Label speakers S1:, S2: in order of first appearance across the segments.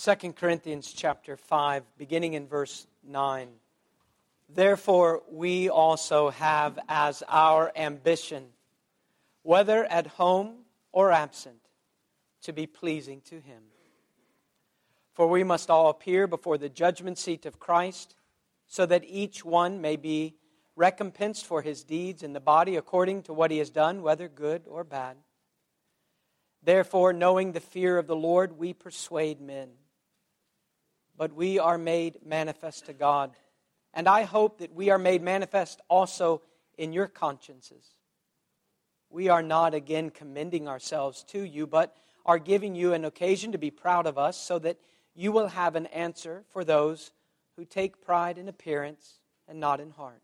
S1: 2 Corinthians chapter 5, beginning in verse 9. Therefore, we also have as our ambition, whether at home or absent, to be pleasing to Him. For we must all appear before the judgment seat of Christ, so that each one may be recompensed for his deeds in the body according to what he has done, whether good or bad. Therefore, knowing the fear of the Lord, we persuade men. But we are made manifest to God. And I hope that we are made manifest also in your consciences. We are not again commending ourselves to you, but are giving you an occasion to be proud of us, so that you will have an answer for those who take pride in appearance and not in heart.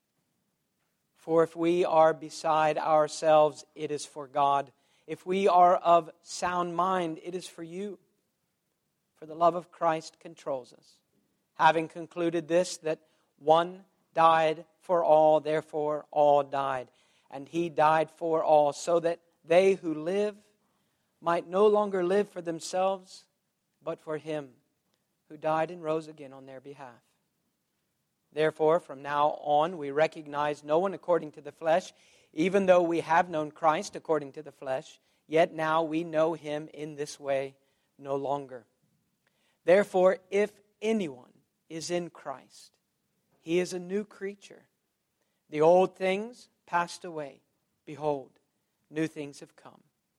S1: For if we are beside ourselves, it is for God. If we are of sound mind, it is for you. For the love of Christ controls us. Having concluded this, that one died for all, therefore all died. And He died for all, so that they who live might no longer live for themselves, but for Him who died and rose again on their behalf. Therefore, from now on, we recognize no one according to the flesh, even though we have known Christ according to the flesh, yet now we know Him in this way no longer. Therefore, if anyone is in Christ, he is a new creature. The old things passed away. Behold, new things have come.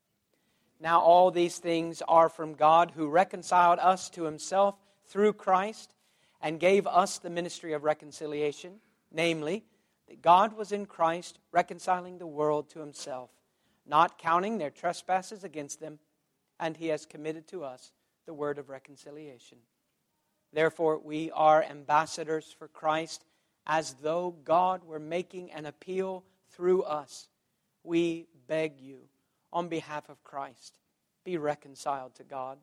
S1: Now all these things are from God, who reconciled us to Himself through Christ and gave us the ministry of reconciliation, namely, that God was in Christ reconciling the world to Himself, not counting their trespasses against them, and He has committed to us the word of reconciliation. Therefore, we are ambassadors for Christ, as though God were making an appeal through us. We beg you, on behalf of Christ, be reconciled to God.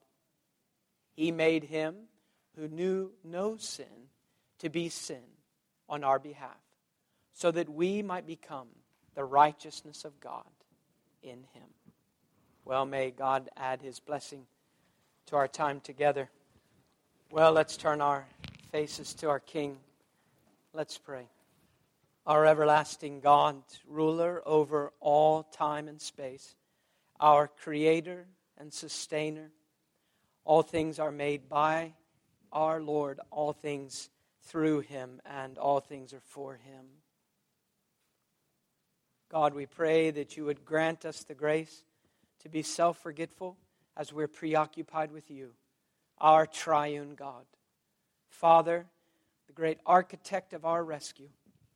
S1: He made Him who knew no sin to be sin on our behalf, so that we might become the righteousness of God in Him. Well, may God add His blessing to our time together. Well, let's turn our faces to our King. Let's pray. Our everlasting God, ruler over all time and space, our Creator and Sustainer, all things are made by our Lord, all things through Him, and all things are for Him. God, we pray that you would grant us the grace to be self-forgetful as we're preoccupied with you, our triune God. Father, the great architect of our rescue.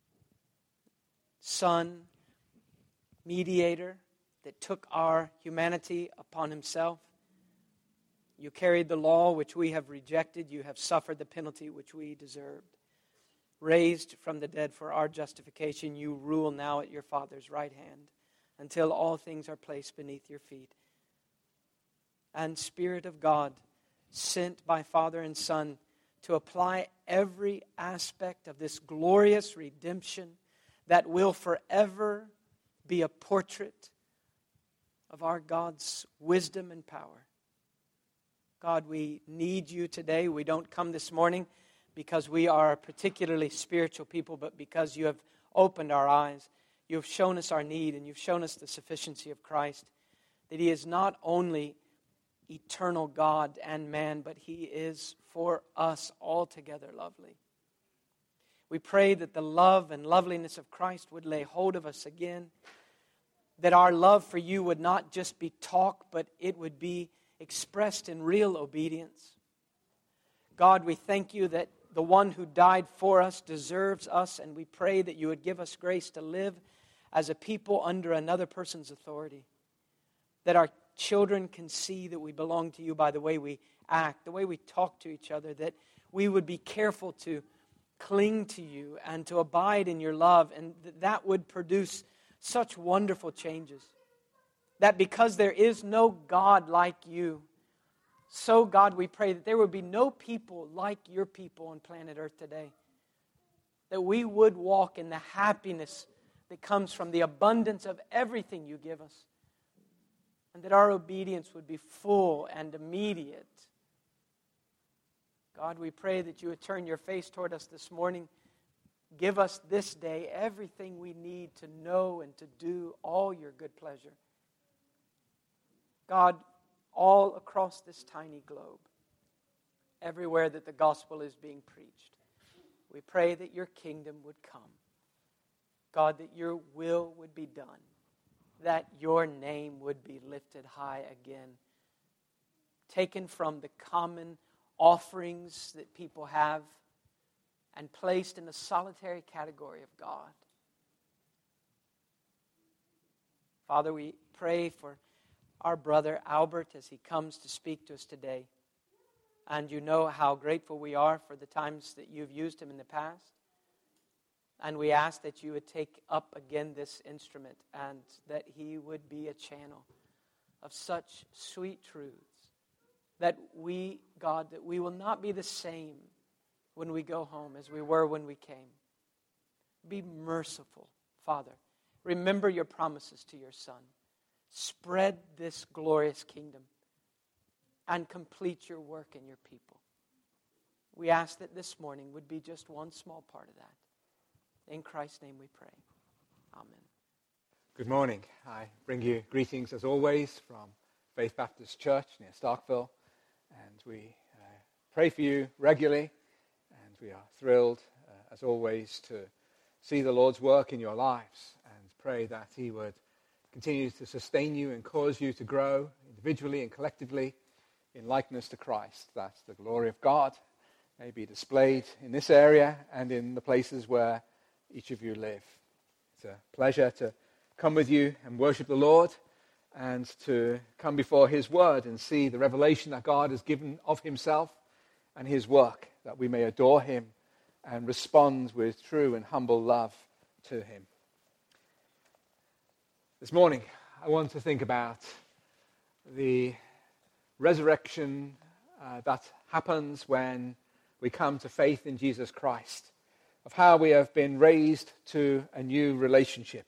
S1: Son, mediator that took our humanity upon Himself. You carried the law which we have rejected. You have suffered the penalty which we deserved. Raised from the dead for our justification, you rule now at your Father's right hand until all things are placed beneath your feet. And Spirit of God, sent by Father and Son to apply every aspect of this glorious redemption that will forever be a portrait of our God's wisdom and power. God, we need you today. We don't come this morning because we are a particularly spiritual people, but because you have opened our eyes. You have shown us our need, and you've shown us the sufficiency of Christ, that He is not only eternal God and man, but He is for us altogether lovely. We pray that the love and loveliness of Christ would lay hold of us again, that our love for you would not just be talk, but it would be expressed in real obedience. God, we thank you that the one who died for us deserves us, and we pray that you would give us grace to live as a people under another person's authority, that our children can see that we belong to you by the way we act, the way we talk to each other, that we would be careful to cling to you and to abide in your love, and that would produce such wonderful changes. That because there is no God like you, so God, we pray that there would be no people like your people on planet Earth today. That we would walk in the happiness that comes from the abundance of everything you give us. And that our obedience would be full and immediate. God, we pray that you would turn your face toward us this morning. Give us this day everything we need to know and to do all your good pleasure. God, all across this tiny globe, everywhere that the gospel is being preached, we pray that your kingdom would come. God, that your will would be done, that your name would be lifted high again, taken from the common offerings that people have and placed in the solitary category of God. Father, we pray for our brother Albert as he comes to speak to us today. And you know how grateful we are for the times that you've used him in the past. And we ask that you would take up again this instrument and that he would be a channel of such sweet truths that we, God, that we will not be the same when we go home as we were when we came. Be merciful, Father. Remember your promises to your Son. Spread this glorious kingdom and complete your work in your people. We ask that this morning would be just one small part of that. In Christ's name we pray. Amen.
S2: Good morning. I bring you greetings as always from Faith Baptist Church near Starkville. And we pray for you regularly. And we are thrilled, as always, to see the Lord's work in your lives. And pray that he would continue to sustain you and cause you to grow individually and collectively in likeness to Christ, that the glory of God may be displayed in this area and in the places where each of you live. It's a pleasure to come with you and worship the Lord and to come before his word and see the revelation that God has given of himself and his work, that we may adore him and respond with true and humble love to him. This morning, I want to think about the resurrection that happens when we come to faith in Jesus Christ, of how we have been raised to a new relationship.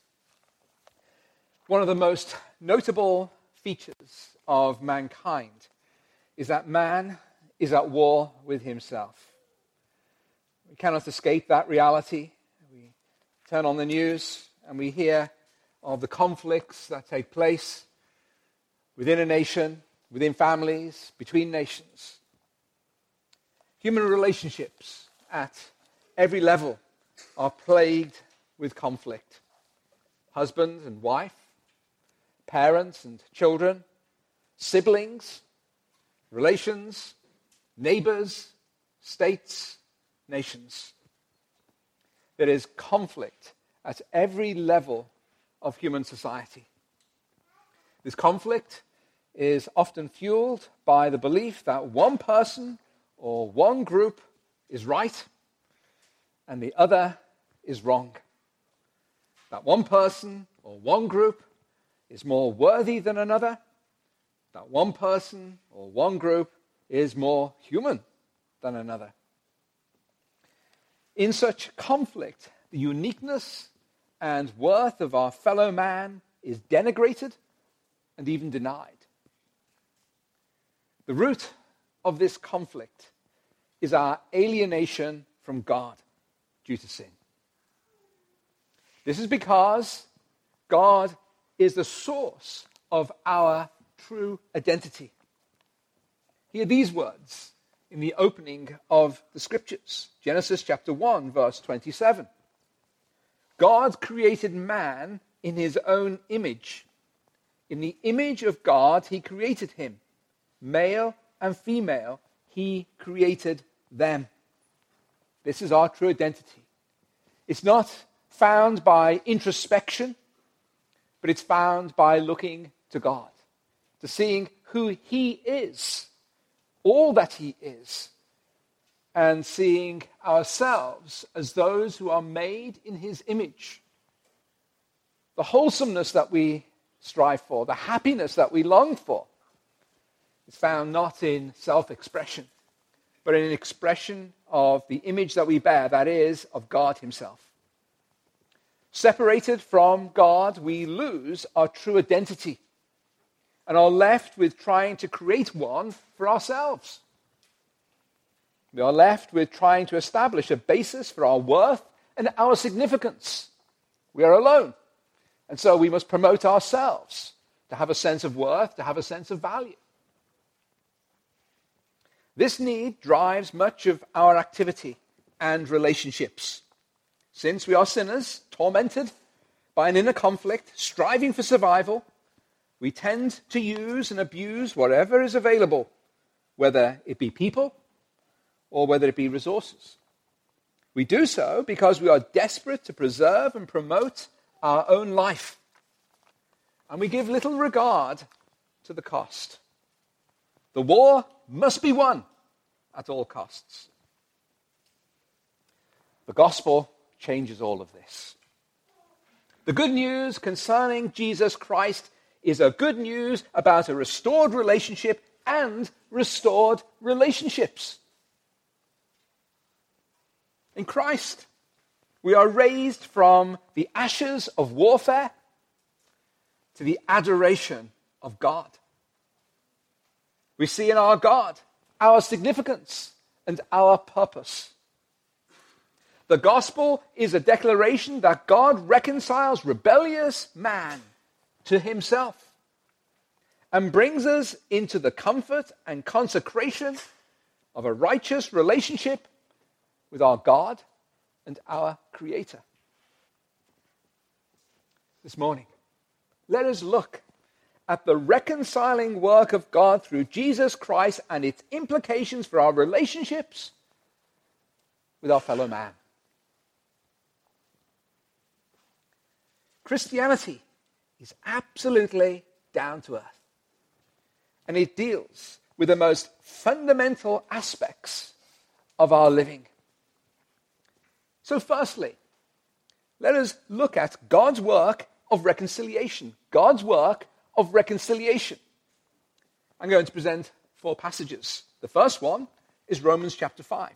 S2: One of the most notable features of mankind is that man is at war with himself. We cannot escape that reality. We turn on the news and we hear of the conflicts that take place within a nation, within families, between nations. Human relationships at every level are plagued with conflict. Husband and wife, parents and children, siblings, relations, neighbors, states, nations. There is conflict at every level of human society. This conflict is often fueled by the belief that one person or one group is right and the other is wrong. That one person or one group is more worthy than another. That one person or one group is more human than another. In such conflict, the uniqueness and worth of our fellow man is denigrated and even denied. The root of this conflict is our alienation from God due to sin. This is because God is the source of our true identity. Hear these words in the opening of the Scriptures. Genesis chapter 1, verse 27. God created man in his own image. In the image of God, he created him. Male and female, he created them. This is our true identity. It's not found by introspection, but it's found by looking to God, to seeing who he is, all that he is, and seeing ourselves as those who are made in his image. The wholesomeness that we strive for, the happiness that we long for, is found not in self-expression, but in an expression of the image that we bear, that is, of God himself. Separated from God, we lose our true identity and are left with trying to create one for ourselves. We are left with trying to establish a basis for our worth and our significance. We are alone. And so we must promote ourselves to have a sense of worth, to have a sense of value. This need drives much of our activity and relationships. Since we are sinners, tormented by an inner conflict, striving for survival, we tend to use and abuse whatever is available, whether it be people or whether it be resources. We do so because we are desperate to preserve and promote our own life. And we give little regard to the cost. The war must be won at all costs. The gospel changes all of this. The good news concerning Jesus Christ is a good news about a restored relationship and restored relationships. In Christ, we are raised from the ashes of warfare to the adoration of God. We see in our God our significance and our purpose. The gospel is a declaration that God reconciles rebellious man to himself and brings us into the comfort and consecration of a righteous relationship with our God and our Creator. This morning, let us look at the reconciling work of God through Jesus Christ and its implications for our relationships with our fellow man. Christianity is absolutely down to earth, and it deals with the most fundamental aspects of our living. So firstly, let us look at God's work of reconciliation. God's work of reconciliation. I'm going to present 4 passages. The first one is Romans chapter 5.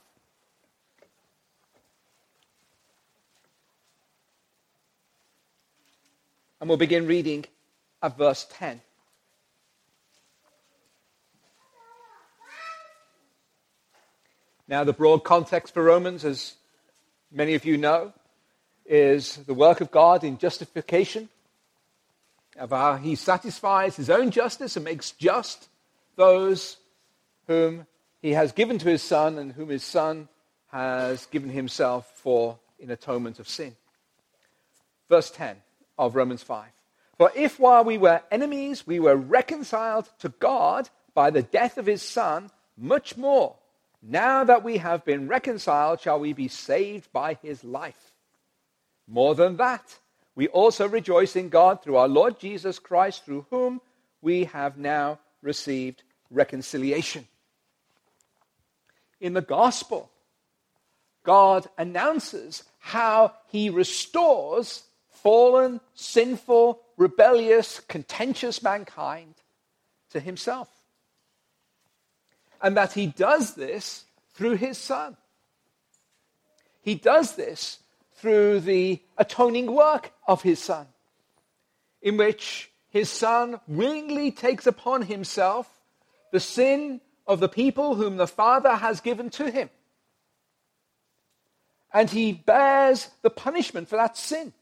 S2: And we'll begin reading at verse 10. Now, the broad context for Romans, as many of you know, is the work of God in justification, of how he satisfies his own justice and makes just those whom he has given to his Son and whom his Son has given himself for in atonement of sin. Verse 10 of Romans 5. For if while we were enemies, we were reconciled to God by the death of his Son, much more, now that we have been reconciled, shall we be saved by his life. More than that, we also rejoice in God through our Lord Jesus Christ, through whom we have now received reconciliation. In the gospel, God announces how he restores fallen, sinful, rebellious, contentious mankind to himself. And that he does this through his Son. He does this through the atoning work of his Son, in which his Son willingly takes upon himself the sin of the people whom the Father has given to him. And he bears the punishment for that sin,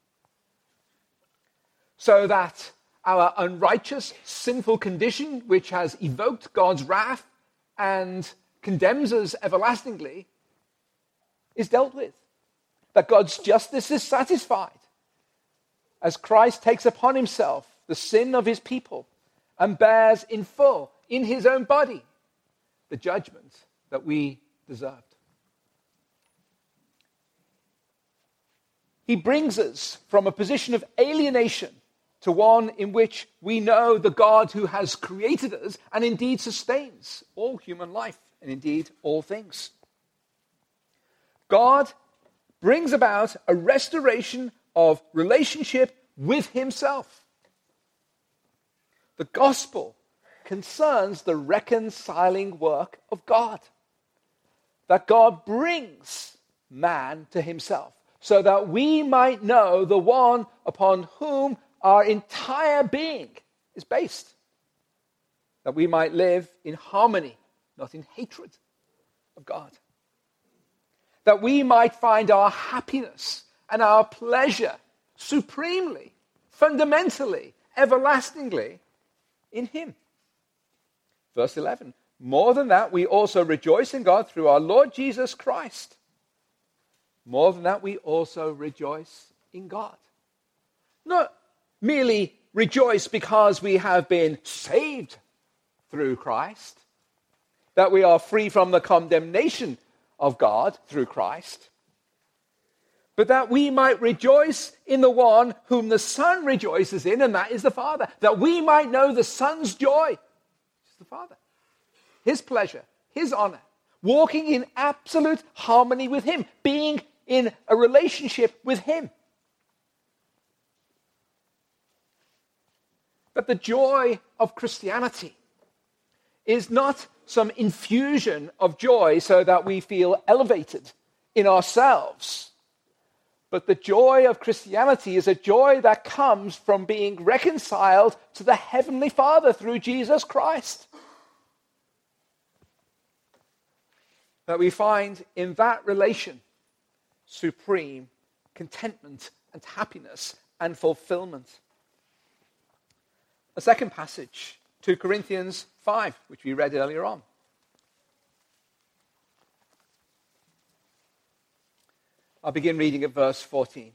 S2: so that our unrighteous, sinful condition, which has evoked God's wrath and condemns us everlastingly, is dealt with. That God's justice is satisfied as Christ takes upon himself the sin of his people and bears in full, in his own body, the judgment that we deserved. He brings us from a position of alienation to one in which we know the God who has created us and indeed sustains all human life and indeed all things. God brings about a restoration of relationship with himself. The gospel concerns the reconciling work of God. That God brings man to himself so that we might know the one upon whom our entire being is based. That we might live in harmony, not in hatred. of God. That we might find our happiness and our pleasure supremely, fundamentally, everlastingly in him. Verse 11, more than that, we also rejoice in God through our Lord Jesus Christ. More than that, we also rejoice in God. Not merely rejoice because we have been saved through Christ, that we are free from the condemnation of God through Christ, but that we might rejoice in the one whom the Son rejoices in, and that is the Father. That we might know the Son's joy, which is the Father. His pleasure, his honor, walking in absolute harmony with him, being in a relationship with him. But the joy of Christianity is not some infusion of joy so that we feel elevated in ourselves. But the joy of Christianity is a joy that comes from being reconciled to the Heavenly Father through Jesus Christ. That we find in that relation supreme contentment and happiness and fulfillment. A second passage, 2 Corinthians 5, which we read earlier on. I'll begin reading at verse 14.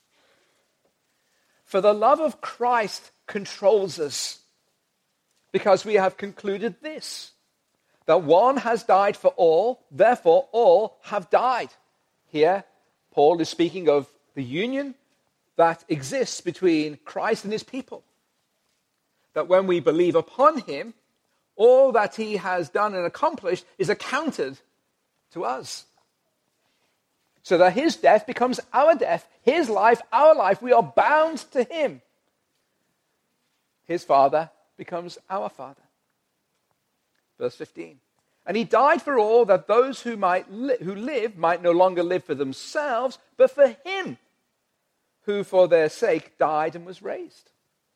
S2: For the love of Christ controls us, because we have concluded this, that one has died for all, therefore all have died. Here, Paul is speaking of the union that exists between Christ and his people. That when we believe upon him, all that he has done and accomplished is accounted to us. So that his death becomes our death, his life, our life. We are bound to him. His Father becomes our Father. Verse 15. And he died for all, that those who live might no longer live for themselves, but for him who for their sake died and was raised.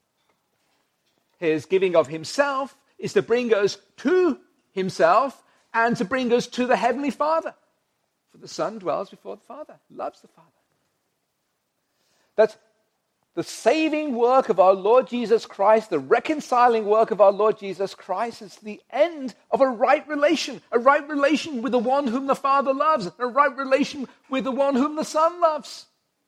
S2: His giving of himself is to bring us to himself and to bring us to the Heavenly Father. For the Son dwells before the Father, loves the Father. That the saving work of our Lord Jesus Christ, the reconciling work of our Lord Jesus Christ, is the end of a right relation with the one whom the Father loves, a right relation with the one whom the Son loves.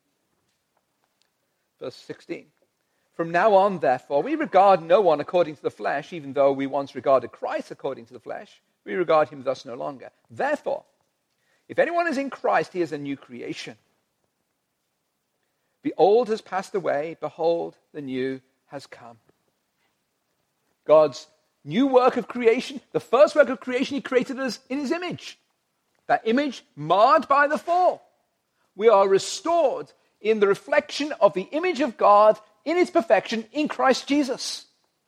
S2: Verse 16. From now on, therefore, we regard no one according to the flesh, even though we once regarded Christ according to the flesh. We regard him thus no longer. Therefore, if anyone is in Christ, he is a new creation. The old has passed away, behold, the new has come. God's new work of creation, the first work of creation, he created us in his image. That image marred by the fall. We are restored in the reflection of the image of God in its perfection in Christ Jesus.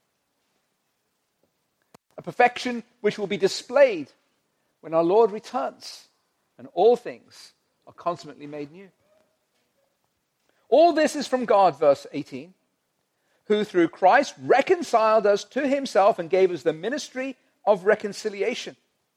S2: A perfection which will be displayed when our Lord returns and all things are consummately made new. All this is from God, verse 18, who through Christ reconciled us to himself and gave us the ministry of reconciliation.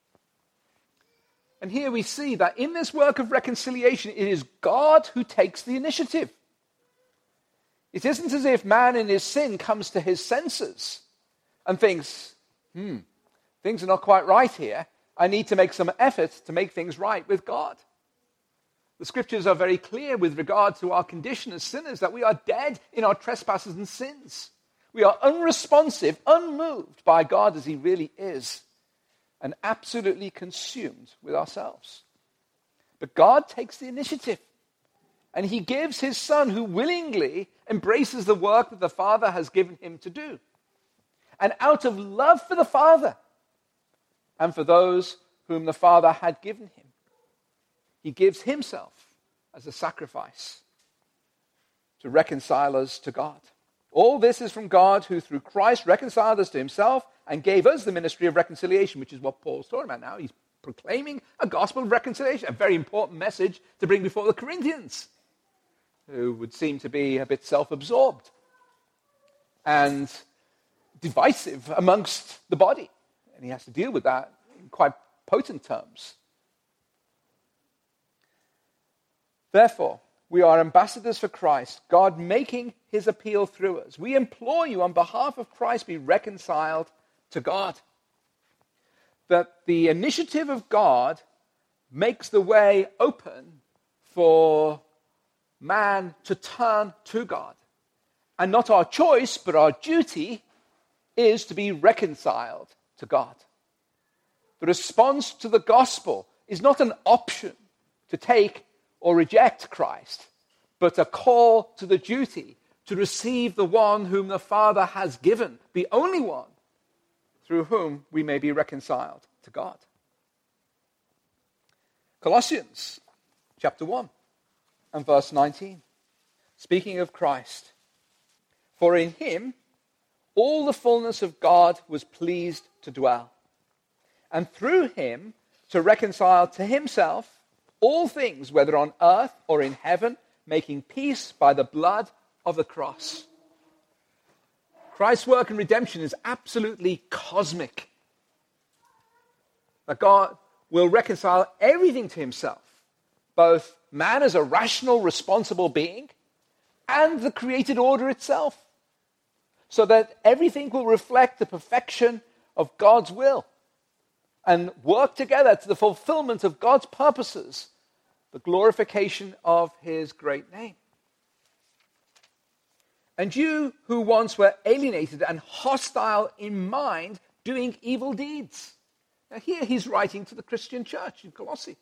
S2: And here we see that in this work of reconciliation, it is God who takes the initiative. It isn't as if man in his sin comes to his senses and thinks, things are not quite right here. I need to make some effort to make things right with God. The scriptures are very clear with regard to our condition as sinners, that we are dead in our trespasses and sins. We are unresponsive, unmoved by God as he really is, and absolutely consumed with ourselves. But God takes the initiative, and he gives his Son, who willingly embraces the work that the Father has given him to do. And out of love for the Father and for those whom the Father had given him, he gives himself as a sacrifice to reconcile us to God. All this is from God, who through Christ reconciled us to himself and gave us the ministry of reconciliation, which is what Paul's talking about now. He's proclaiming a gospel of reconciliation, a very important message to bring before the Corinthians, who would seem to be a bit self-absorbed and divisive amongst the body. And he has to deal with that in quite potent terms Therefore, we are ambassadors for Christ, God making his appeal through us. We implore you on behalf of Christ, be reconciled to God. That the initiative of God makes the way open for man to turn to God. And not our choice, but our duty is to be reconciled to God. The response to the gospel is not an option to take or reject Christ, but a call to the duty to receive the one whom the Father has given, the only one through whom we may be reconciled to God. Colossians chapter 1 and verse 19. Speaking of Christ, for in him all the fullness of God was pleased to dwell, and through him to reconcile to himself all things, whether on earth or in heaven, making peace by the blood of the cross. Christ's work in redemption is absolutely cosmic. That God will reconcile everything to himself, both man as a rational, responsible being and the created order itself, so that everything will reflect the perfection of God's will and work together to the fulfillment of God's purposes, the glorification of his great name. And you who once were alienated and hostile in mind, doing evil deeds. Now here he's writing to the Christian church in Colossae,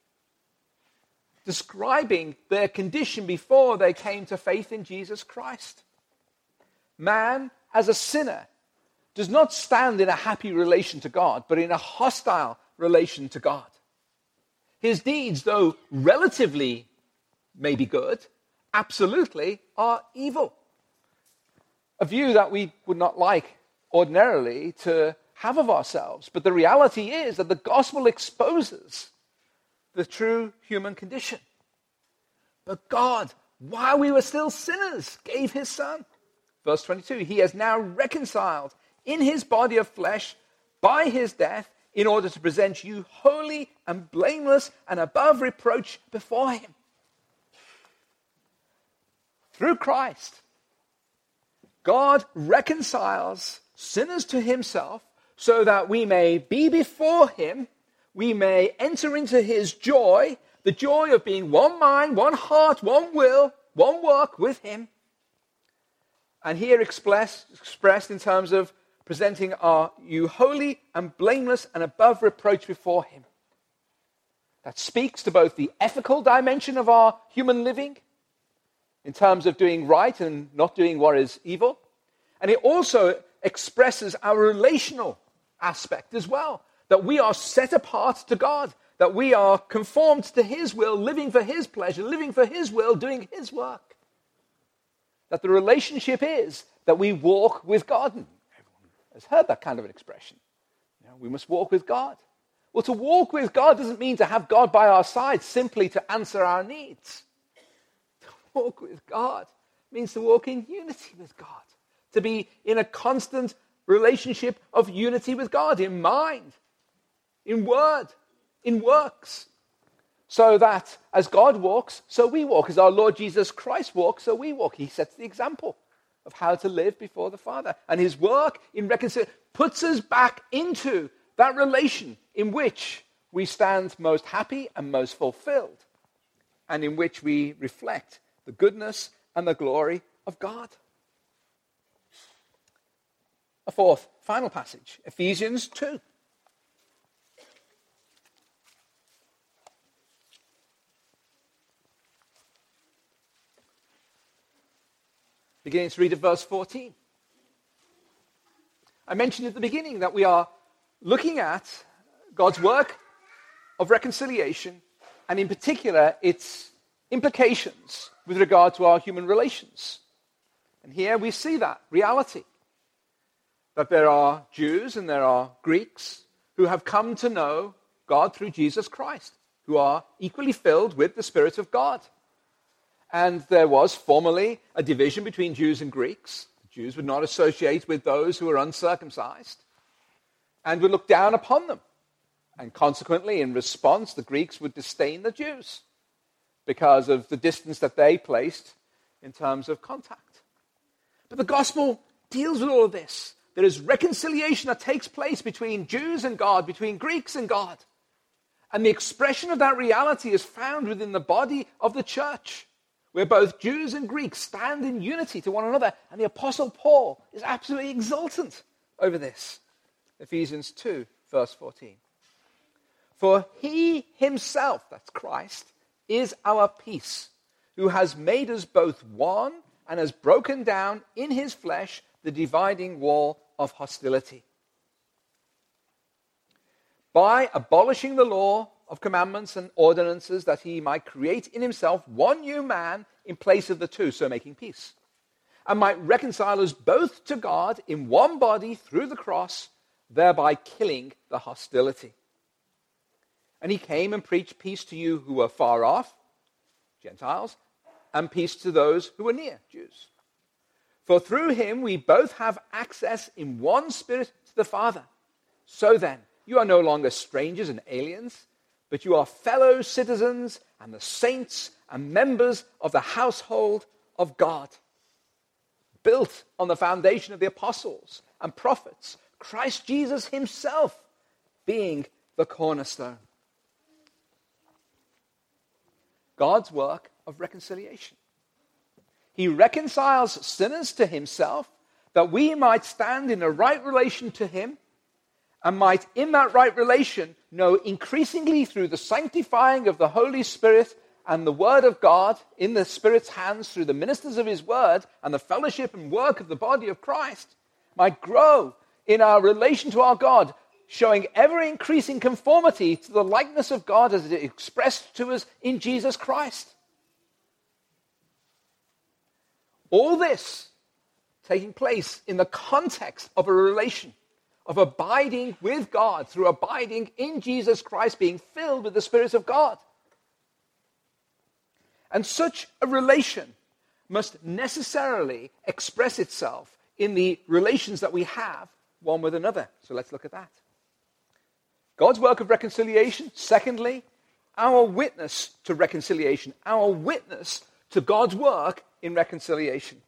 S2: describing their condition before they came to faith in Jesus Christ. Man, as a sinner, does not stand in a happy relation to God, but in a hostile relation to God. His deeds, though relatively may be good, absolutely are evil. A view that we would not like ordinarily to have of ourselves. But the reality is that the gospel exposes the true human condition. But God, while we were still sinners, gave his Son. Verse 22, he has now reconciled in his body of flesh by his death in order to present you holy and blameless and above reproach before him. Through Christ, God reconciles sinners to himself so that we may be before him, we may enter into his joy, the joy of being one mind, one heart, one will, one work with him. And here expressed in terms of presenting you holy and blameless and above reproach before him. That speaks to both the ethical dimension of our human living, in terms of doing right and not doing what is evil. And it also expresses our relational aspect as well, that we are set apart to God, that we are conformed to his will, living for his pleasure, living for his will, doing his work. That the relationship is that we walk with God. And everyone has heard that kind of an expression. We must walk with God. Well, to walk with God doesn't mean to have God by our side simply to answer our needs. To walk with God means to walk in unity with God, to be in a constant relationship of unity with God, in mind, in word, in works. So that as God walks, so we walk. As our Lord Jesus Christ walks, so we walk. He sets the example of how to live before the Father. And his work in reconciliation puts us back into that relation in which we stand most happy and most fulfilled, and in which we reflect the goodness and the glory of God. A fourth, final passage, Ephesians 2. Beginning to read at verse 14. I mentioned at the beginning that we are looking at God's work of reconciliation, and in particular its implications with regard to our human relations. And here we see that reality, that there are Jews and there are Greeks who have come to know God through Jesus Christ, who are equally filled with the Spirit of God. And there was formerly a division between Jews and Greeks. The Jews would not associate with those who were uncircumcised and would look down upon them. And consequently, in response, the Greeks would disdain the Jews. because of the distance that they placed in terms of contact. But the gospel deals with all of this. There is reconciliation that takes place between Jews and God, between Greeks and God. And the expression of that reality is found within the body of the church, where both Jews and Greeks stand in unity to one another. And the Apostle Paul is absolutely exultant over this. Ephesians 2, verse 14. For he himself, that's Christ, is our peace, who has made us both one and has broken down in his flesh the dividing wall of hostility. By abolishing the law of commandments and ordinances, that he might create in himself one new man in place of the two, so making peace, and might reconcile us both to God in one body through the cross, thereby killing the hostility. And he came and preached peace to you who were far off, Gentiles, and peace to those who were near, Jews. For through him we both have access in one Spirit to the Father. So then, you are no longer strangers and aliens, but you are fellow citizens and the saints and members of the household of God, built on the foundation of the apostles and prophets, Christ Jesus himself being the cornerstone. God's work of reconciliation. He reconciles sinners to himself, that we might stand in a right relation to him, and might in that right relation know increasingly through the sanctifying of the Holy Spirit and the Word of God in the Spirit's hands through the ministers of his Word and the fellowship and work of the body of Christ, might grow in our relation to our God, showing ever-increasing conformity to the likeness of God as it is expressed to us in Jesus Christ. All this taking place in the context of a relation of abiding with God through abiding in Jesus Christ, being filled with the Spirit of God. And such a relation must necessarily express itself in the relations that we have one with another. So let's look at that. God's work of reconciliation. Secondly, our witness to reconciliation, our witness to God's work in reconciliation.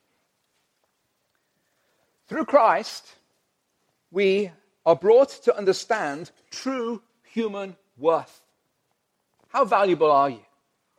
S2: Through Christ, we are brought to understand true human worth. How valuable are you?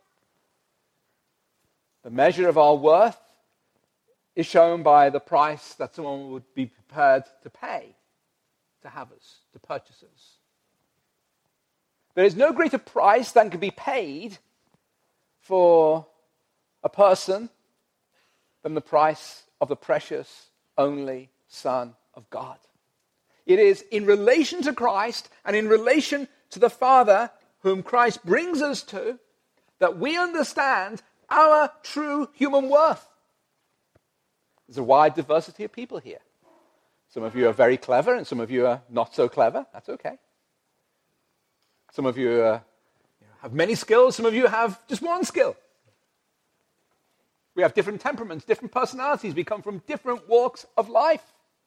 S2: The measure of our worth is shown by the price that someone would be prepared to pay to have us, to purchase us. There is no greater price than can be paid for a person than the price of the precious, only Son of God. It is in relation to Christ and in relation to the Father, whom Christ brings us to, that we understand our true human worth. There's a wide diversity of people here. Some of you are very clever and some of you are not so clever. That's okay. Some of you have many skills, some of you have just one skill. We have different temperaments, different personalities. We come from different walks of life.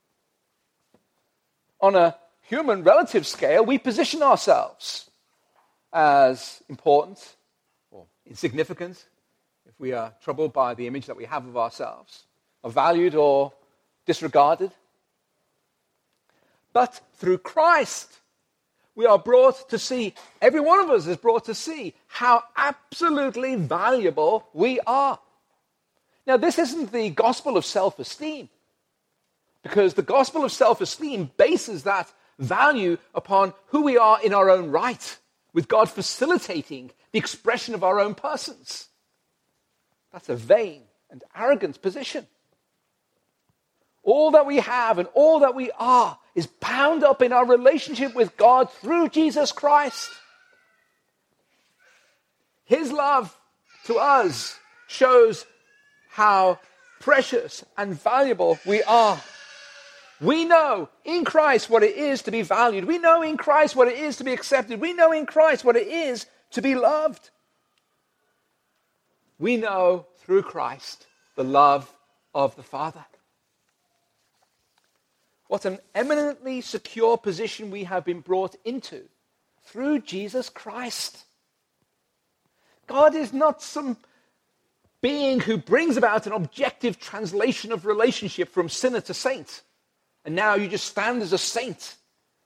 S2: On a human relative scale, we position ourselves as important or insignificant if we are troubled by the image that we have of ourselves, or valued or disregarded. But through Christ, we are brought to see, every one of us is brought to see how absolutely valuable we are. Now, this isn't the gospel of self-esteem, because the gospel of self-esteem bases that value upon who we are in our own right, with God facilitating the expression of our own persons. That's a vain and arrogant position. All that we have and all that we are is bound up in our relationship with God through Jesus Christ. His love to us shows how precious and valuable we are. We know in Christ what it is to be valued. We know in Christ what it is to be accepted. We know in Christ what it is to be loved. We know through Christ the love of the Father. What an eminently secure position we have been brought into through Jesus Christ. God is not some being who brings about an objective translation of relationship from sinner to saint. And now you just stand as a saint.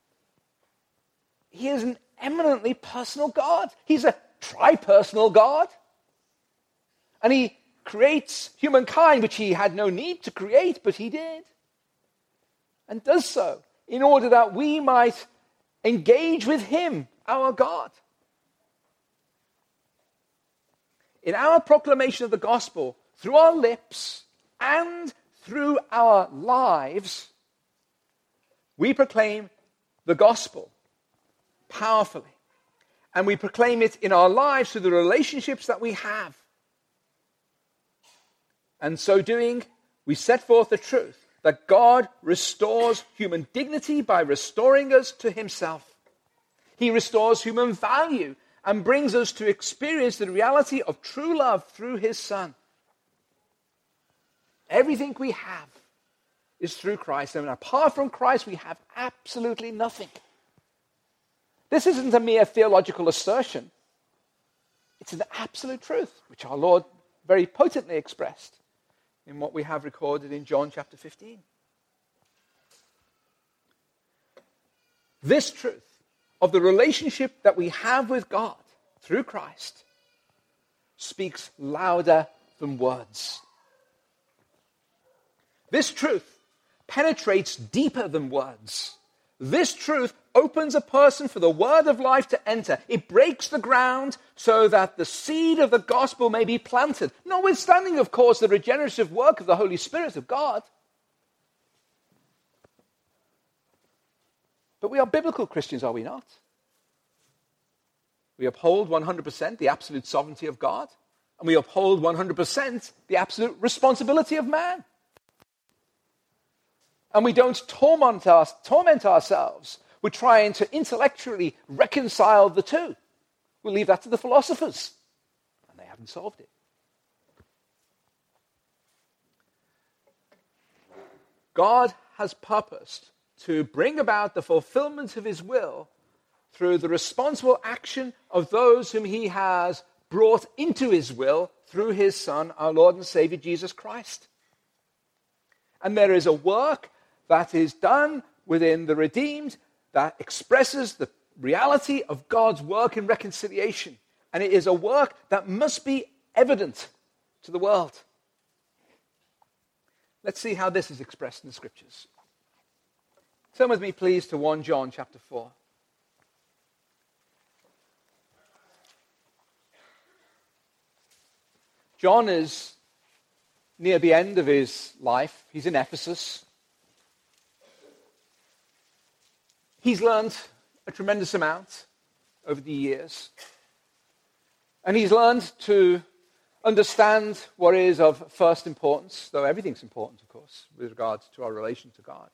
S2: He is an eminently personal God. He's a tri-personal God. And he creates humankind, which he had no need to create, but he did. And does so in order that we might engage with him, our God. In our proclamation of the gospel, through our lips and through our lives, we proclaim the gospel powerfully. And we proclaim it in our lives through the relationships that we have. And so doing, we set forth the truth that God restores human dignity by restoring us to himself. He restores human value and brings us to experience the reality of true love through his Son. Everything we have is through Christ, and apart from Christ, we have absolutely nothing. This isn't a mere theological assertion. It's an absolute truth, which our Lord very potently expressed in what we have recorded in John chapter 15. This truth of the relationship that we have with God through Christ speaks louder than words. This truth penetrates deeper than words. This truth opens a person for the word of life to enter. It breaks the ground so that the seed of the gospel may be planted, notwithstanding, of course, the regenerative work of the Holy Spirit of God. But we are biblical Christians, are we not? We uphold 100% the absolute sovereignty of God, and we uphold 100% the absolute responsibility of man. And we don't torment ourselves with trying to intellectually reconcile the two. We'll leave that to the philosophers, and they haven't solved it. God has purposed to bring about the fulfillment of his will through the responsible action of those whom he has brought into his will through his Son, our Lord and Savior, Jesus Christ. And there is a work that is done within the redeemed that expresses the reality of God's work in reconciliation. And it is a work that must be evident to the world. Let's see how this is expressed in the Scriptures. Turn with me, please, to 1 John chapter 4. John is near the end of his life. He's in Ephesus. He's learned a tremendous amount over the years. And he's learned to understand what is of first importance, though everything's important, of course, with regards to our relation to God.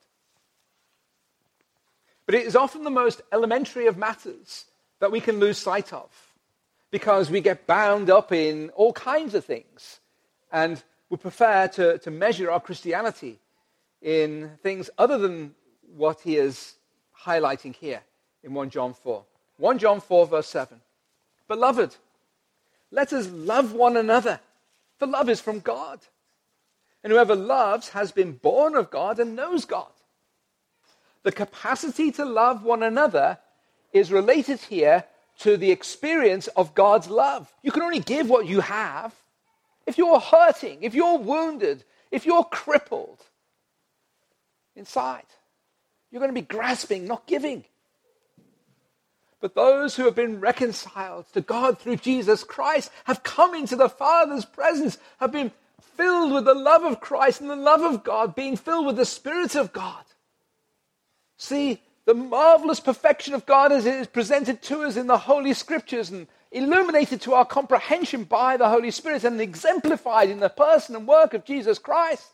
S2: But it is often the most elementary of matters that we can lose sight of, because we get bound up in all kinds of things and we prefer to measure our Christianity in things other than what he is highlighting here in 1 John 4. 1 John 4 verse 7. Beloved, let us love one another, for love is from God. And whoever loves has been born of God and knows God. The capacity to love one another is related here to the experience of God's love. You can only give what you have. If you're hurting, if you're wounded, if you're crippled inside, you're going to be grasping, not giving. But those who have been reconciled to God through Jesus Christ have come into the Father's presence, have been filled with the love of Christ and the love of God, being filled with the Spirit of God. See the marvelous perfection of God as it is presented to us in the Holy Scriptures and illuminated to our comprehension by the Holy Spirit and exemplified in the person and work of Jesus Christ.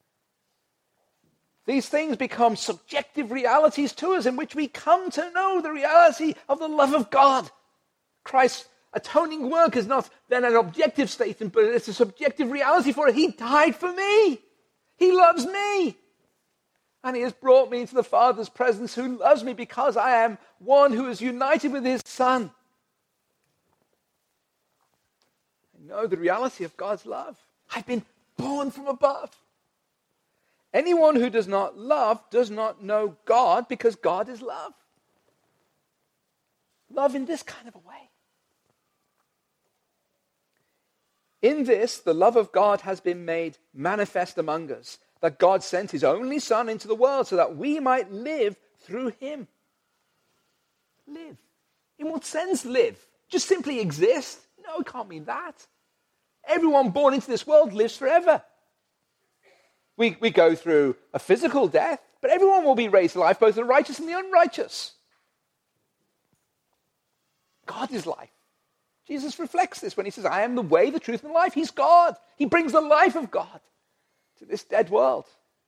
S2: These things become subjective realities to us in which we come to know the reality of the love of God. Christ's atoning work is not then an objective statement, but it's a subjective reality for it. He died for me. He loves me. And he has brought me into the Father's presence, who loves me because I am one who is united with his Son. know the reality of God's love. I've been born from above. Anyone who does not love does not know God, because God is love. Love in this kind of a way. In this, the love of God has been made manifest among us, that God sent his only Son into the world so that we might live through him. Live. In what sense live? Just simply exist? No, it can't mean that. Everyone born into this world lives forever. We go through a physical death, but everyone will be raised to life, both the righteous and the unrighteous. God is life. Jesus reflects this when he says, I am the way, the truth, and the life. He's God. He brings the life of God to this dead world.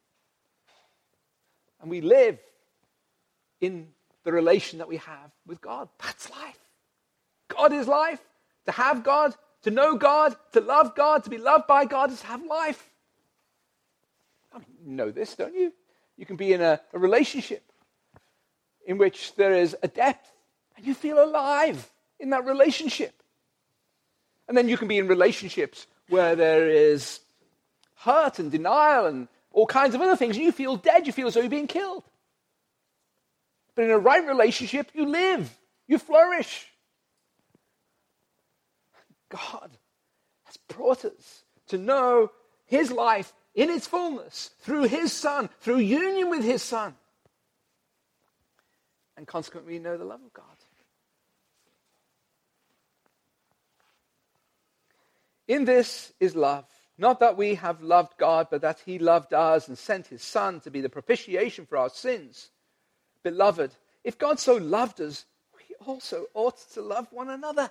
S2: And we live in the relation that we have with God. That's life. God is life. To have God, to know God, to love God, to be loved by God is to have life. I mean, you know this, don't you? You can be in a relationship in which there is a depth and you feel alive in that relationship. And then you can be in relationships where there is hurt and denial and all kinds of other things, and you feel dead, you feel as though you're being killed. But in a right relationship, you live, you flourish. God has brought us to know his life in its fullness through his Son, through union with his Son. And consequently, we know the love of God. In this is love, not that we have loved God, but that he loved us and sent his Son to be the propitiation for our sins. Beloved, if God so loved us, we also ought to love one another.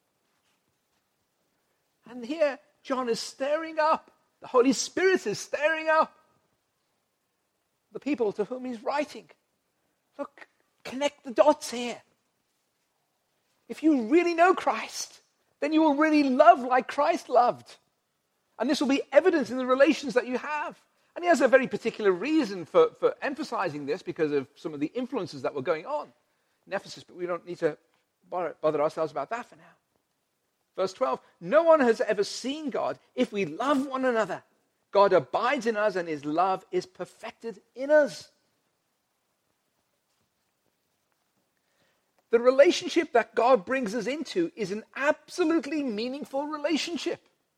S2: And here, John is stirring up. The Holy Spirit is stirring up the people to whom he's writing. Look, connect the dots here. If you really know Christ, then you will really love like Christ loved. And this will be evident in the relations that you have. And he has a very particular reason for emphasizing this because of some of the influences that were going on in Ephesus, but we don't need to bother ourselves about that for now. Verse 12, no one has ever seen God. If we love one another, God abides in us and his love is perfected in us. The relationship that God brings us into is an absolutely meaningful relationship.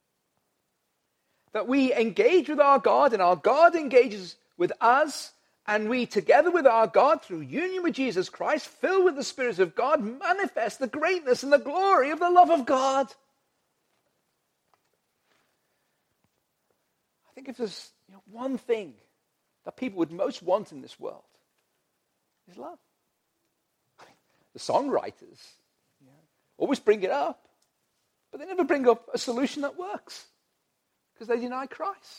S2: That we engage with our God and our God engages with us, and we together with our God through union with Jesus Christ, filled with the Spirit of God, manifest the greatness and the glory of the love of God. I think if there's one thing that people would most want in this world, is love. The songwriters always bring it up, but they never bring up a solution that works because they deny Christ.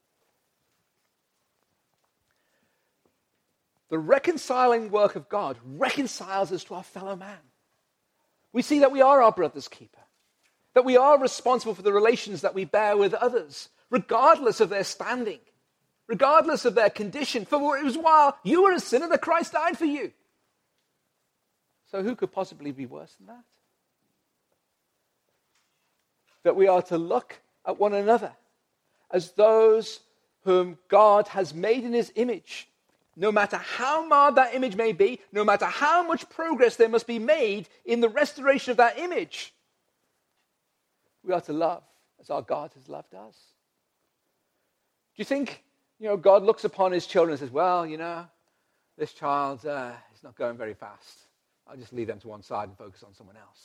S2: The reconciling work of God reconciles us to our fellow man. We see that we are our brother's keeper, that we are responsible for the relations that we bear with others, regardless of their standing, regardless of their condition. For it was while you were a sinner that Christ died for you. So who could possibly be worse than that? That we are to look at one another as those whom God has made in his image. No matter how marred that image may be, no matter how much progress there must be made in the restoration of that image, we are to love as our God has loved us. Do you think, God looks upon his children and says, well, this child is not going very fast. I'll just leave them to one side and focus on someone else.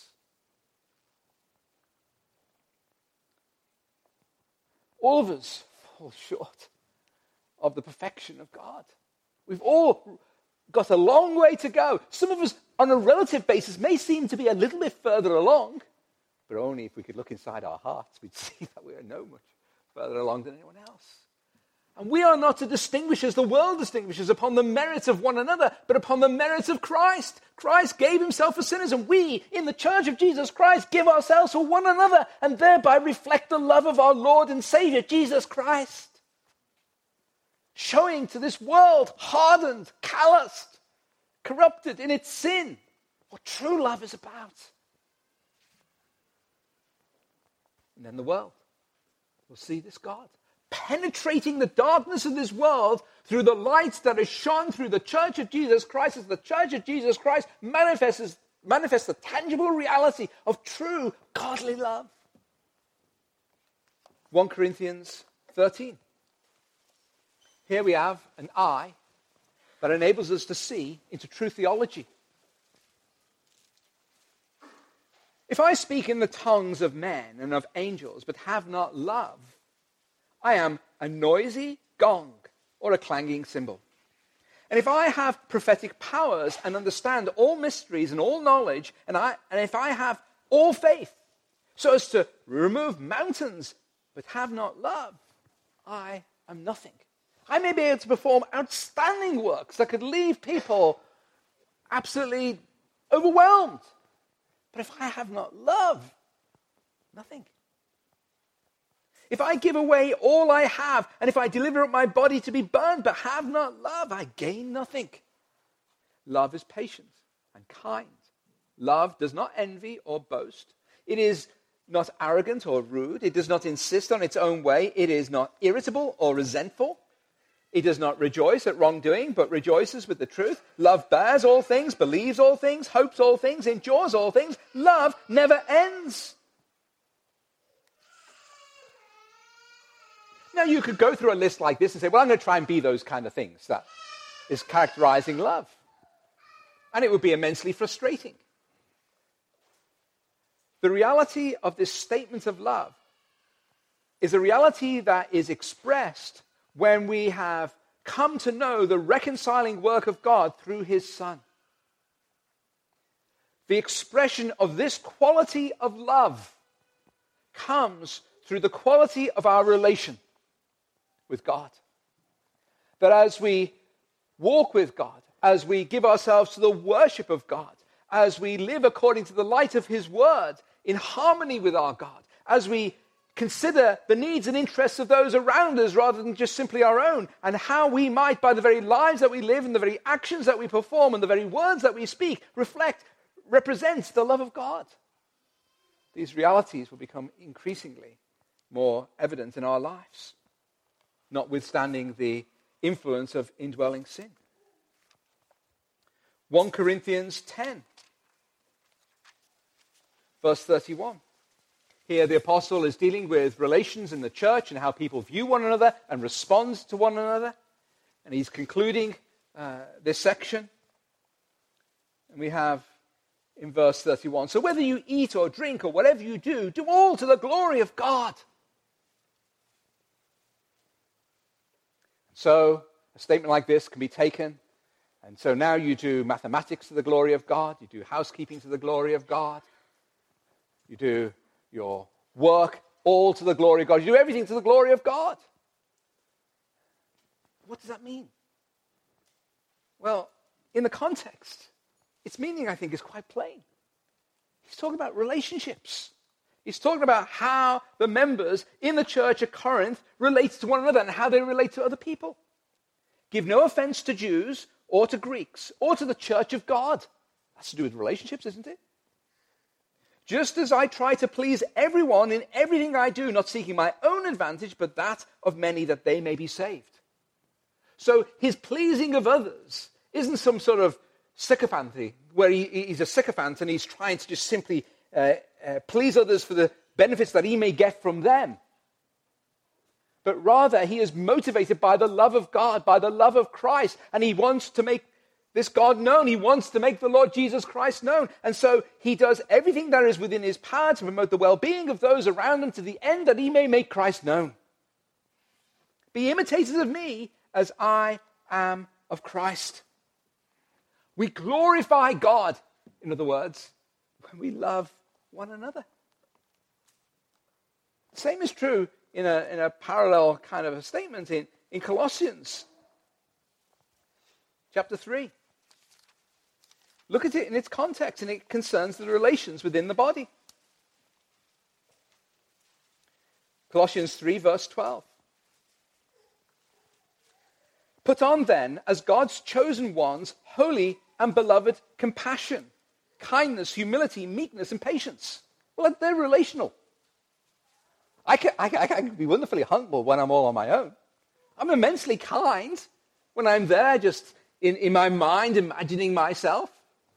S2: All of us fall short of the perfection of God. We've all got a long way to go. Some of us, on a relative basis, may seem to be a little bit further along, but only if we could look inside our hearts, we'd see that we are no much further along than anyone else. And we are not to distinguish as the world distinguishes upon the merits of one another, but upon the merits of Christ. Christ gave himself for sinners, and we, in the church of Jesus Christ, give ourselves for one another, and thereby reflect the love of our Lord and Savior, Jesus Christ. Showing to this world, hardened, calloused, corrupted in its sin, what true love is about. And then the world will see this God penetrating the darkness of this world through the lights that are shone through the church of Jesus Christ, as the church of Jesus Christ manifests the tangible reality of true godly love. 1 Corinthians 13. Here we have an eye that enables us to see into true theology. If I speak in the tongues of men and of angels, but have not love, I am a noisy gong or a clanging cymbal. And if I have prophetic powers and understand all mysteries and all knowledge, and if I have all faith, so as to remove mountains, but have not love, I am nothing. I may be able to perform outstanding works that could leave people absolutely overwhelmed. But if I have not love, nothing. If I give away all I have, and if I deliver up my body to be burned, but have not love, I gain nothing. Love is patient and kind. Love does not envy or boast. It is not arrogant or rude. It does not insist on its own way. It is not irritable or resentful. It does not rejoice at wrongdoing, but rejoices with the truth. Love bears all things, believes all things, hopes all things, endures all things. Love never ends. Now, you could go through a list like this and say, well, I'm going to try and be those kind of things that is characterizing love. And it would be immensely frustrating. The reality of this statement of love is a reality that is expressed when we have come to know the reconciling work of God through his Son. The expression of this quality of love comes through the quality of our relation with God. That as we walk with God, as we give ourselves to the worship of God, as we live according to the light of his word, in harmony with our God, as we consider the needs and interests of those around us rather than just simply our own, and how we might, by the very lives that we live and the very actions that we perform and the very words that we speak, represents the love of God. These realities will become increasingly more evident in our lives, notwithstanding the influence of indwelling sin. 1 Corinthians 10, verse 31. Here the apostle is dealing with relations in the church and how people view one another and respond to one another. And he's concluding this section. And we have in verse 31, so whether you eat or drink or whatever you do, do all to the glory of God. So a statement like this can be taken, and so now you do mathematics to the glory of God, you do housekeeping to the glory of God, you do your work all to the glory of God, you do everything to the glory of God. What does that mean? Well, in the context, its meaning, I think, is quite plain. He's talking about relationships. He's talking about how the members in the church at Corinth relate to one another and how they relate to other people. Give no offense to Jews or to Greeks or to the church of God. That's to do with relationships, isn't it? Just as I try to please everyone in everything I do, not seeking my own advantage, but that of many, that they may be saved. So his pleasing of others isn't some sort of sycophancy, where he's a sycophant and he's trying to just simply please others for the benefits that he may get from them. But rather, he is motivated by the love of God, by the love of Christ, and he wants to make this God known. He wants to make the Lord Jesus Christ known. And so he does everything that is within his power to promote the well-being of those around him to the end that he may make Christ known. Be imitators of me as I am of Christ. We glorify God, in other words, when we love one another. The same is true in a parallel kind of a statement in Colossians chapter 3. Look at it in its context, and it concerns the relations within the body. Colossians 3, verse 12. Put on then, as God's chosen ones, holy and beloved compassion, kindness, humility, meekness, and patience. Well, they're relational. I can be wonderfully humble when I'm all on my own. I'm immensely kind when I'm there just in my mind imagining myself.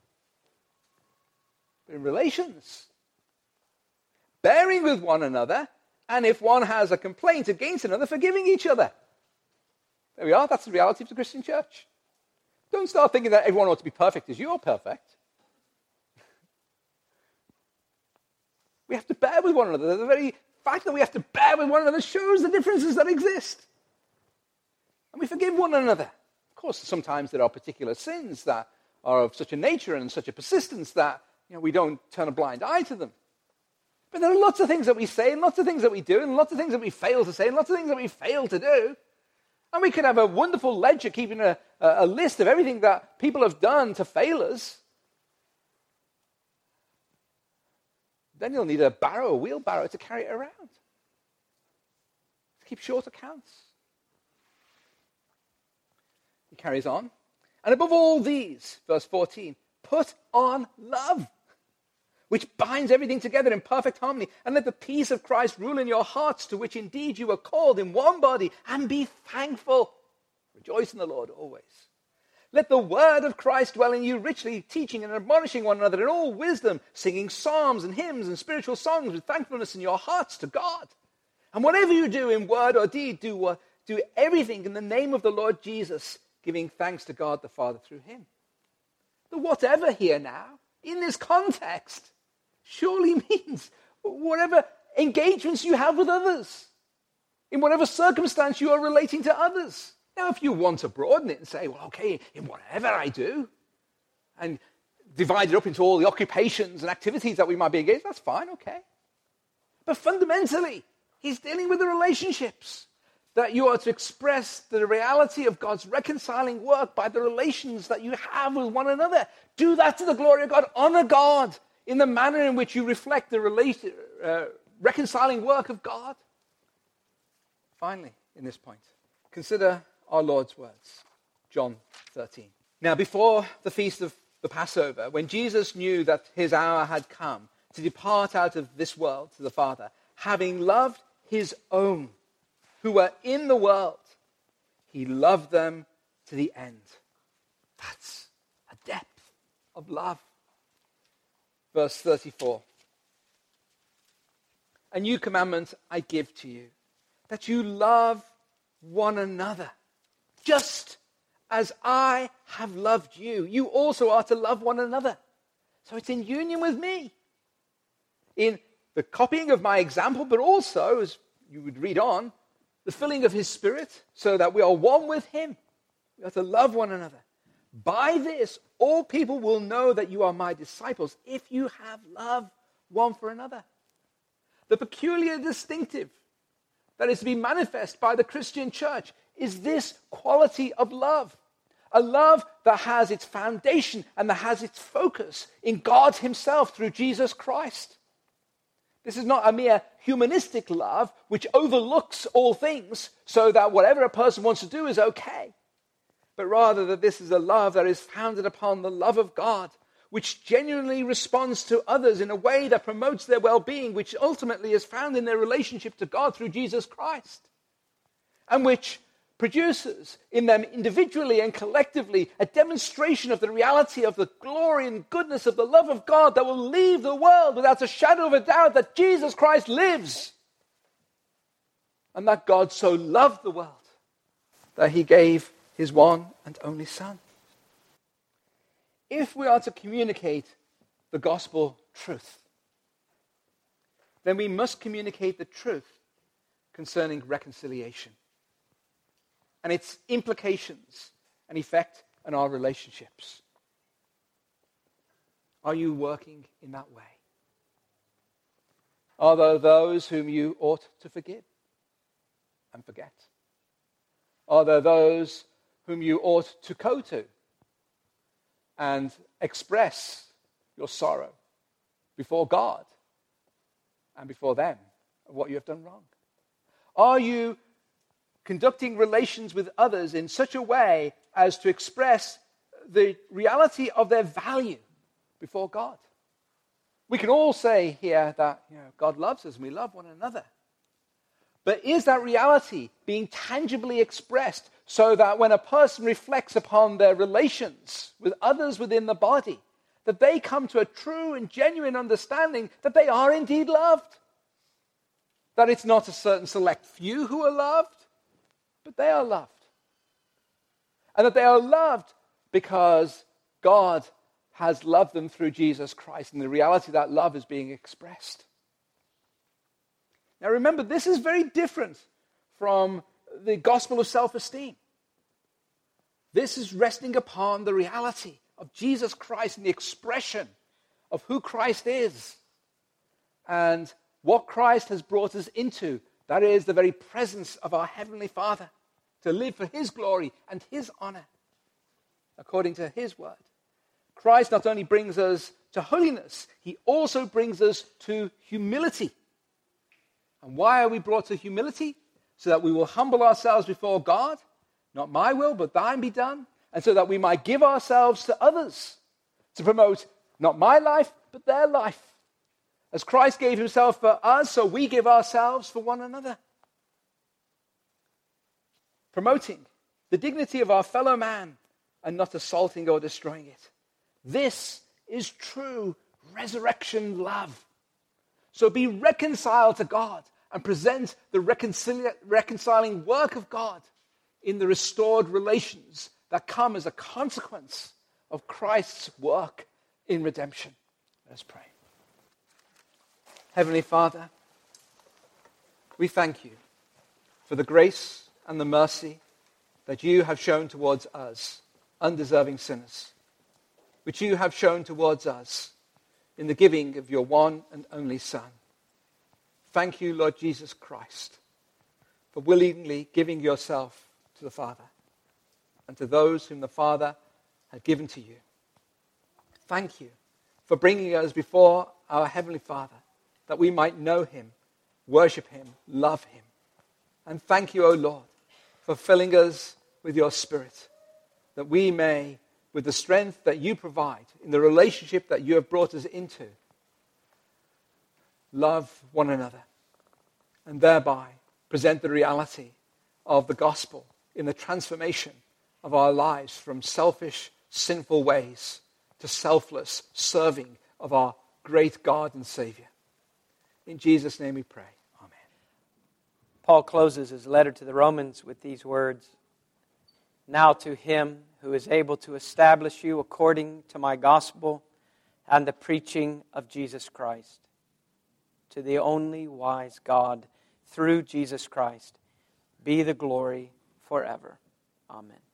S2: But in relations, bearing with one another, and if one has a complaint against another, forgiving each other. There we are. That's the reality of the Christian church. Don't start thinking that everyone ought to be perfect as you're perfect. We have to bear with one another. The very fact that we have to bear with one another shows the differences that exist. And we forgive one another. Of course, sometimes there are particular sins that are of such a nature and such a persistence that we don't turn a blind eye to them. But there are lots of things that we say and lots of things that we do and lots of things that we fail to say and lots of things that we fail to do. And we could have a wonderful ledger keeping a list of everything that people have done to fail us. Then you'll need a wheelbarrow to carry it around. To keep short accounts. He carries on. And above all these, verse 14, put on love, which binds everything together in perfect harmony. And let the peace of Christ rule in your hearts, to which indeed you were called in one body, and be thankful. Rejoice in the Lord always. Let the word of Christ dwell in you richly, teaching and admonishing one another in all wisdom, singing psalms and hymns and spiritual songs with thankfulness in your hearts to God. And whatever you do in word or deed, do everything in the name of the Lord Jesus, giving thanks to God the Father through him. The whatever here now, in this context, surely means whatever engagements you have with others, in whatever circumstance you are relating to others. Now, if you want to broaden it and say, well, okay, in whatever I do, and divide it up into all the occupations and activities that we might be engaged, that's fine, okay. But fundamentally, he's dealing with the relationships, that you are to express the reality of God's reconciling work by the relations that you have with one another. Do that to the glory of God. Honor God in the manner in which you reflect the reconciling work of God. Finally, in this point, consider our Lord's words. John 13. Now, before the feast of the Passover, when Jesus knew that his hour had come to depart out of this world to the Father, having loved his own who were in the world, he loved them to the end. That's a depth of love. Verse 34. A new commandment I give to you, that you love one another. Just as I have loved you, you also are to love one another. So it's in union with me, in the copying of my example, but also, as you would read on, the filling of his Spirit, so that we are one with him. We are to love one another. By this, all people will know that you are my disciples, if you have love one for another. The peculiar distinctive that is to be manifest by the Christian church is this quality of love. A love that has its foundation and that has its focus in God himself through Jesus Christ. This is not a mere humanistic love which overlooks all things so that whatever a person wants to do is okay. But rather that this is a love that is founded upon the love of God, which genuinely responds to others in a way that promotes their well-being, which ultimately is found in their relationship to God through Jesus Christ, and which produces in them individually and collectively a demonstration of the reality of the glory and goodness of the love of God that will leave the world without a shadow of a doubt that Jesus Christ lives, and that God so loved the world that he gave his one and only Son. If we are to communicate the gospel truth, then we must communicate the truth concerning reconciliation and its implications and effect on our relationships. Are you working in that way? Are there those whom you ought to forgive and forget? Are there those whom you ought to go to and express your sorrow before God and before them of what you have done wrong? Are you conducting relations with others in such a way as to express the reality of their value before God? We can all say here that God loves us and we love one another. But is that reality being tangibly expressed so that when a person reflects upon their relations with others within the body, that they come to a true and genuine understanding that they are indeed loved? That it's not a certain select few who are loved, but they are loved. And that they are loved because God has loved them through Jesus Christ, and the reality of that love is being expressed. Now remember, this is very different from the gospel of self-esteem. This is resting upon the reality of Jesus Christ and the expression of who Christ is and what Christ has brought us into. That is the very presence of our Heavenly Father, to live for His glory and His honor, according to His word. Christ not only brings us to holiness, He also brings us to humility. And why are we brought to humility? So that we will humble ourselves before God. Not my will, but thine be done. And so that we might give ourselves to others to promote not my life, but their life. As Christ gave Himself for us, so we give ourselves for one another. Promoting the dignity of our fellow man and not assaulting or destroying it. This is true resurrection love. So be reconciled to God and present the reconciling work of God in the restored relations that come as a consequence of Christ's work in redemption. Let's pray. Heavenly Father, we thank you for the grace and the mercy that you have shown towards us, undeserving sinners, which you have shown towards us in the giving of your one and only Son. Thank you, Lord Jesus Christ, for willingly giving yourself to the Father and to those whom the Father had given to you. Thank you for bringing us before our Heavenly Father, that we might know Him, worship Him, love Him. And thank you, O Lord, for filling us with your Spirit, that we may, with the strength that you provide in the relationship that you have brought us into, love one another and thereby present the reality of the gospel in the transformation of our lives from selfish, sinful ways to selfless serving of our great God and Savior. In Jesus' name we pray. Amen.
S1: Paul closes his letter to the Romans with these words. Now to Him who is able to establish you according to my gospel and the preaching of Jesus Christ, to the only wise God, through Jesus Christ, be the glory forever. Amen.